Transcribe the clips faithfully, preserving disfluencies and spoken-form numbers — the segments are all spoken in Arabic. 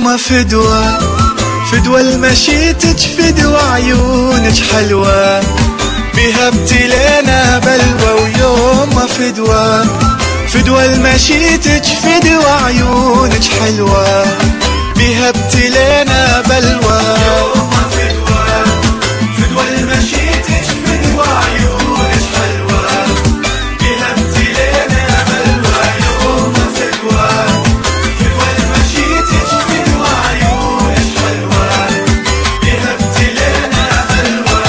يوم فدوى فدوى المشيتك فدوى عيونك حلوة بها ابتلينا بلوى. ويوم فدوى فدوى المشيتك فدوى عيونك حلوة بها ابتلينا بلوى. يوم فدوى فدوى المشيتك فدوى عيونك حلوة بها ابتلينا بلوى. يوم فدوى فدوى المشيتك فدوى عيونك حلوة بها ابتلينا بلوى.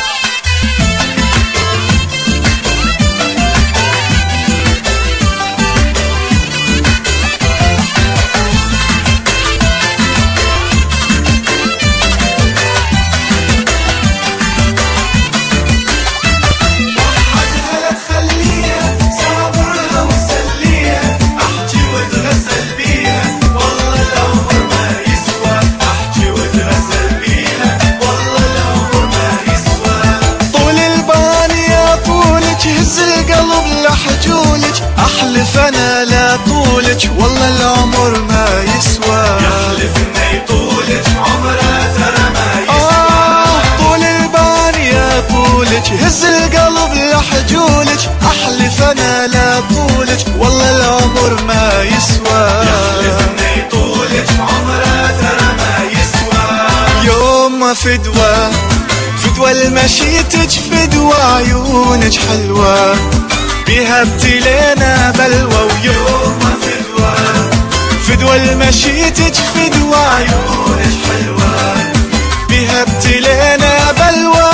احلف انا لا طولك والله العمر ما يسوى. يحلف انه يطولك عمره ترى ما يسوى. آه طول البان يا طولك هز القلب لحجولك. احلف انا لا طولك والله العمر ما يسوى. يحلف انه يطولك عمره ترى ما يسوى. يوم فدوى فدوى المشيتك فدوى عيونك حلوة بها ابتلينا بلوى. ويوم فدوى فدوى المشيتك فدوى عيونك حلوة بها ابتلينا بلوى.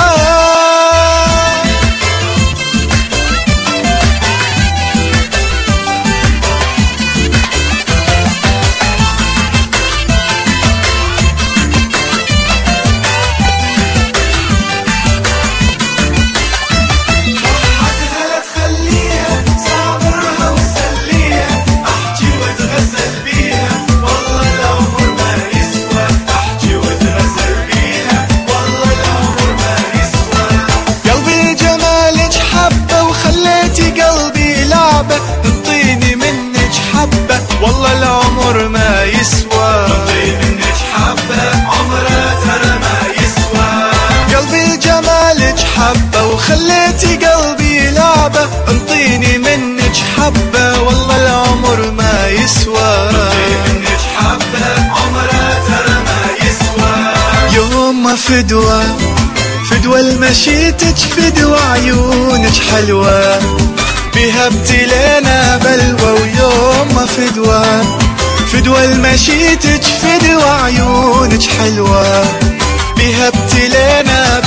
انطيني منك حبة والله العمر ما يسوى. انطيني منك حبة عمره ترى ما يسوى. قلبي جمالك حبة وخليتي قلبي لعبة. انطيني منك حبة والله العمر ما يسوى. انطيني منك حبة عمره ترى ما يسوى. يوم فدوى فدوى المشيتك فدوى عيونك حلوة بها ابتلينا بلوى. ويوم فدوى فدوى المشيتك فدوى عيونك حلوة بها ابتلينا